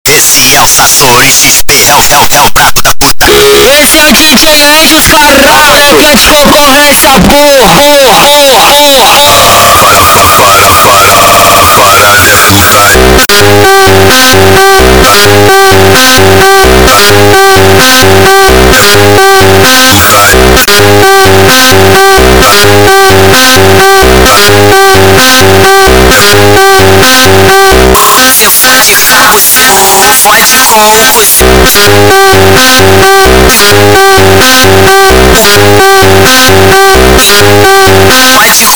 Desci alça ações, é o taco da putaria. Esse é DJ Anjos Carrasco que é de concorrência Hoje eu vou de carroção, fode com você. Vai de